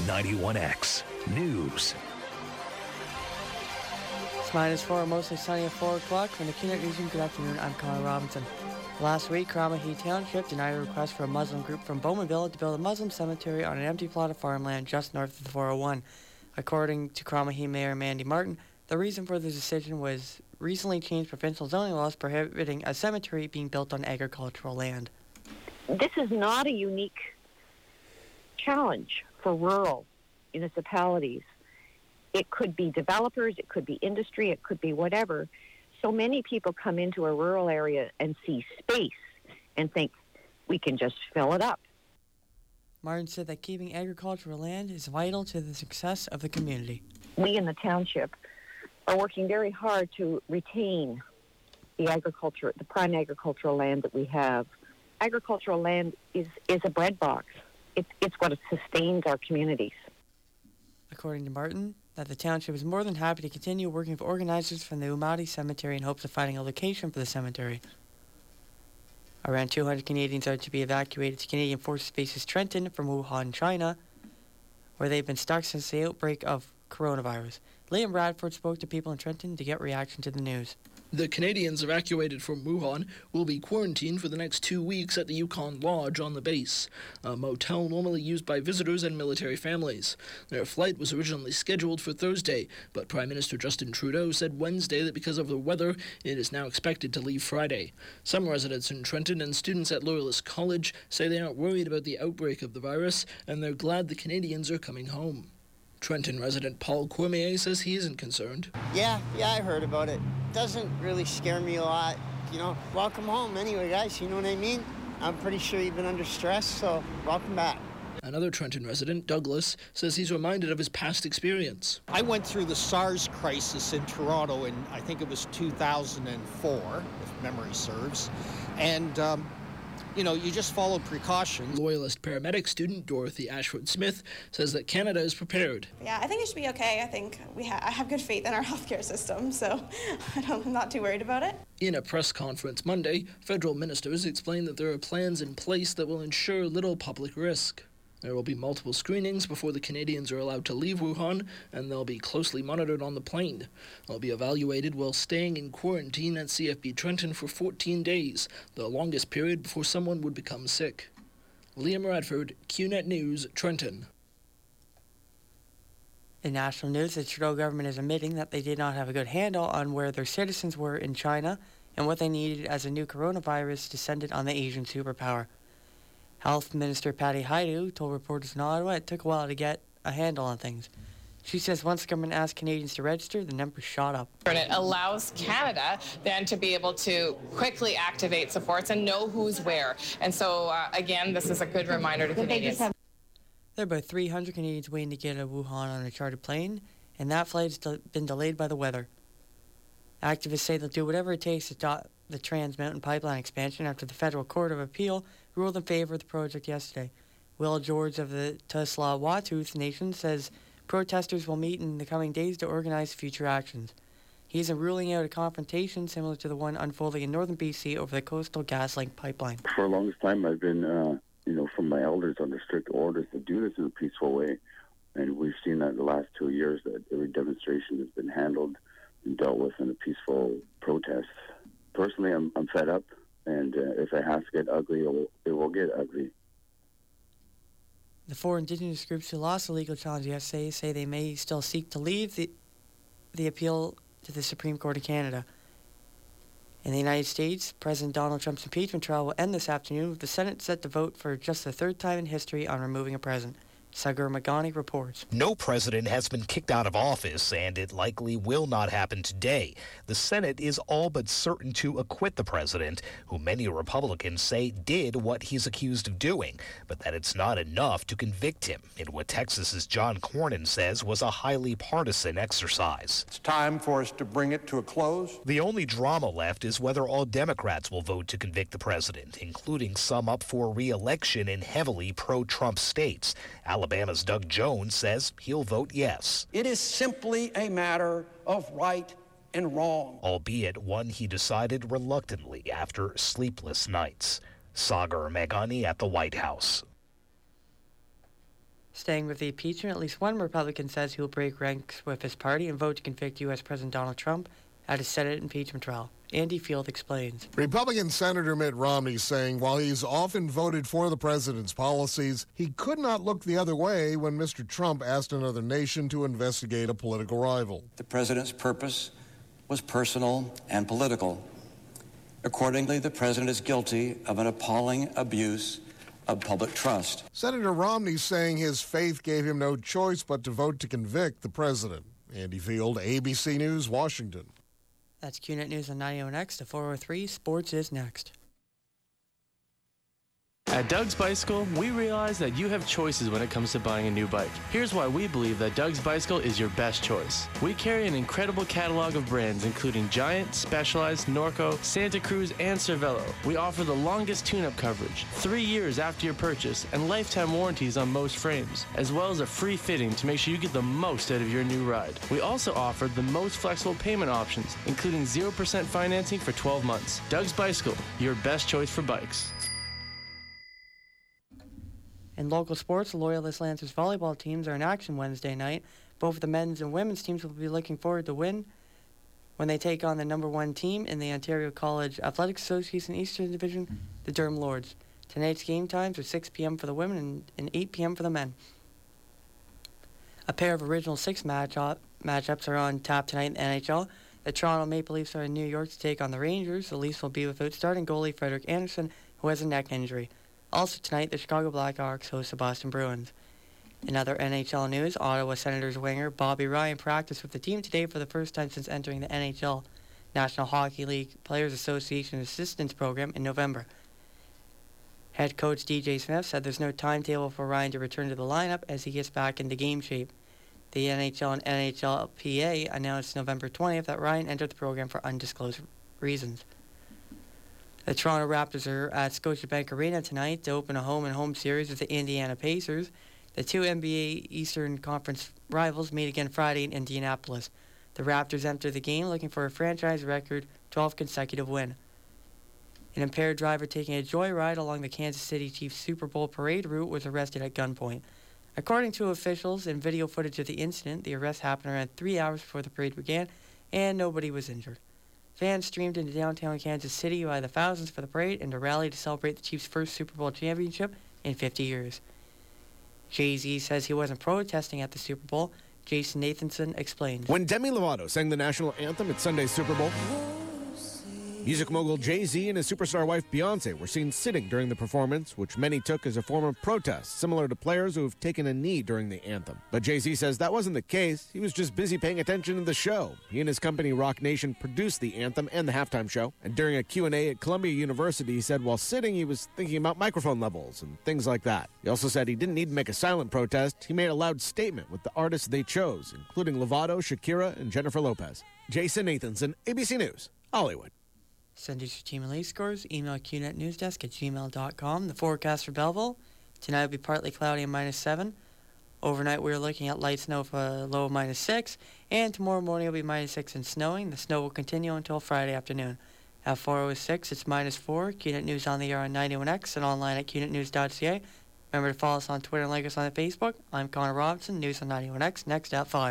91X News. It's -4, mostly sunny at 4 o'clock. From the QNet Newsroom, good afternoon, I'm Connor Robinson. Last week, Cramahe Township denied a request for a Muslim group from Bowmanville to build a Muslim cemetery on an empty plot of farmland just north of the 401. According to Cramahe Mayor Mandy Martin, the reason for the decision was recently changed provincial zoning laws prohibiting a cemetery being built on agricultural land. This is not a unique challenge for rural municipalities. It could be developers, it could be industry, it could be whatever. So many people come into a rural area and see space and think, we can just fill it up. Martin said that keeping agricultural land is vital to the success of the community. We in the township are working very hard to retain the prime agricultural land that we have. Agricultural land is a bread box. It's what sustains our communities. According to Martin, that the township is more than happy to continue working with organizers from the Umadi Cemetery in hopes of finding a location for the cemetery. Around 200 Canadians are to be evacuated to Canadian Forces Bases Trenton from Wuhan, China, where they've been stuck since the outbreak of coronavirus. Liam Bradford spoke to people in Trenton to get reaction to the news. The Canadians evacuated from Wuhan will be quarantined for the next 2 weeks at the Yukon Lodge on the base, a motel normally used by visitors and military families. Their flight was originally scheduled for Thursday, but Prime Minister Justin Trudeau said Wednesday that because of the weather, it is now expected to leave Friday. Some residents in Trenton and students at Loyalist College say they aren't worried about the outbreak of the virus, and they're glad the Canadians are coming home. Trenton resident Paul Cormier says he isn't concerned. Yeah, I heard about it. Doesn't really scare me a lot. Welcome home anyway, guys, you know what I mean? I'm pretty sure you've been under stress, so welcome back. Another Trenton resident, Douglas, says he's reminded of his past experience. I went through the SARS crisis in Toronto in, I think it was 2004, if memory serves, and you just follow precautions. Loyalist paramedic student Dorothy Ashford-Smith says that Canada is prepared. Yeah, I think it should be okay. I think I have good faith in our healthcare system, so I'm not too worried about it. In a press conference Monday, federal ministers explained that there are plans in place that will ensure little public risk. There will be multiple screenings before the Canadians are allowed to leave Wuhan, and they'll be closely monitored on the plane. They'll be evaluated while staying in quarantine at CFB Trenton for 14 days, the longest period before someone would become sick. Liam Radford, QNet News, Trenton. In national news, the Trudeau government is admitting that they did not have a good handle on where their citizens were in China and what they needed as a new coronavirus descended on the Asian superpower. Health Minister Patty Hajdu told reporters in Ottawa it took a while to get a handle on things. She says once the government asked Canadians to register, the numbers shot up. And it allows Canada then to be able to quickly activate supports and know who's where. And so, again, this is a good reminder to Canadians. There are about 300 Canadians waiting to get to Wuhan on a chartered plane, and that flight has been delayed by the weather. Activists say they'll do whatever it takes to stop the Trans Mountain Pipeline expansion after the Federal Court of Appeal ruled in favor of the project yesterday. Will George of the Tsleil-Waututh Nation says protesters will meet in the coming days to organize future actions. He isn't ruling out a confrontation similar to the one unfolding in northern BC over the Coastal GasLink pipeline. For the longest time, I've been, from my elders under strict orders to do this in a peaceful way. And we've seen that the last 2 years that every demonstration has been handled and dealt with in a peaceful protest. Personally, I'm fed up, and if it has to get ugly, it will get ugly. The four Indigenous groups who lost the legal challenge yesterday say they may still seek to leave the appeal to the Supreme Court of Canada. In the United States, President Donald Trump's impeachment trial will end this afternoon with the Senate set to vote for just the third time in history on removing a president. Sagar Magani reports. No president has been kicked out of office, and it likely will not happen today. The Senate is all but certain to acquit the president, who many Republicans say did what he's accused of doing, but that it's not enough to convict him in what Texas's John Cornyn says was a highly partisan exercise. It's time for us to bring it to a close. The only drama left is whether all Democrats will vote to convict the president, including some up for re-election in heavily pro-Trump states. Alabama's Doug Jones says he'll vote yes. It is simply a matter of right and wrong. Albeit one he decided reluctantly after sleepless nights. Sagar Meghani at the White House. Staying with the impeachment, at least one Republican says he will break ranks with his party and vote to convict U.S. President Donald Trump at a Senate impeachment trial. Andy Field explains. Republican Senator Mitt Romney saying while he's often voted for the president's policies, he could not look the other way when Mr. Trump asked another nation to investigate a political rival. The president's purpose was personal and political. Accordingly, the president is guilty of an appalling abuse of public trust. Senator Romney saying his faith gave him no choice but to vote to convict the president. Andy Field, ABC News, Washington. That's QNet News on 90X. The 403 Sports is next. At Doug's Bicycle, we realize that you have choices when it comes to buying a new bike. Here's why we believe that Doug's Bicycle is your best choice. We carry an incredible catalog of brands including Giant, Specialized, Norco, Santa Cruz, and Cervelo. We offer the longest tune-up coverage, 3 years after your purchase, and lifetime warranties on most frames, as well as a free fitting to make sure you get the most out of your new ride. We also offer the most flexible payment options, including 0% financing for 12 months. Doug's Bicycle, your best choice for bikes. In local sports, the Loyalist Lancers volleyball teams are in action Wednesday night. Both the men's and women's teams will be looking forward to win when they take on the number 1 team in the Ontario College Athletics Association Eastern Division, the Durham Lords. Tonight's game times are 6 p.m. for the women and 8 p.m. for the men. A pair of Original Six matchups are on tap tonight in the NHL. The Toronto Maple Leafs are in New York to take on the Rangers. The Leafs will be without starting goalie Frederik Andersen, who has a neck injury. Also tonight, the Chicago Blackhawks host the Boston Bruins. In other NHL news, Ottawa Senators winger Bobby Ryan practiced with the team today for the first time since entering the NHL, National Hockey League Players Association Assistance Program, in November. Head coach DJ Smith said there's no timetable for Ryan to return to the lineup as he gets back into game shape. The NHL and NHLPA announced November 20th that Ryan entered the program for undisclosed reasons. The Toronto Raptors are at Scotiabank Arena tonight to open a home-and-home series with the Indiana Pacers. The two NBA Eastern Conference rivals meet again Friday in Indianapolis. The Raptors enter the game looking for a franchise record 12th consecutive win. An impaired driver taking a joyride along the Kansas City Chiefs Super Bowl parade route was arrested at gunpoint. According to officials and video footage of the incident, the arrest happened around 3 hours before the parade began, and nobody was injured. Fans streamed into downtown Kansas City by the thousands for the parade and to rally to celebrate the Chiefs' first Super Bowl championship in 50 years. Jay-Z says he wasn't protesting at the Super Bowl. Jason Nathanson explained. When Demi Lovato sang the national anthem at Sunday's Super Bowl, music mogul Jay-Z and his superstar wife Beyonce were seen sitting during the performance, which many took as a form of protest, similar to players who have taken a knee during the anthem. But Jay-Z says that wasn't the case. He was just busy paying attention to the show. He and his company Rock Nation produced the anthem and the halftime show. And during a Q&A at Columbia University, he said while sitting, he was thinking about microphone levels and things like that. He also said he didn't need to make a silent protest. He made a loud statement with the artists they chose, including Lovato, Shakira, and Jennifer Lopez. Jason Nathanson, ABC News, Hollywood. Send us your team and lead scores. Email qnetnewsdesk@gmail.com. The forecast for Belleville. Tonight will be partly cloudy and -7. Overnight we're looking at light snow for a low of -6. And tomorrow morning will be -6 and snowing. The snow will continue until Friday afternoon. At 4:06 it's -4. QNet News on the air on 91X and online at qnetnews.ca. Remember to follow us on Twitter and like us on Facebook. I'm Connor Robinson. News on 91X. Next at 5.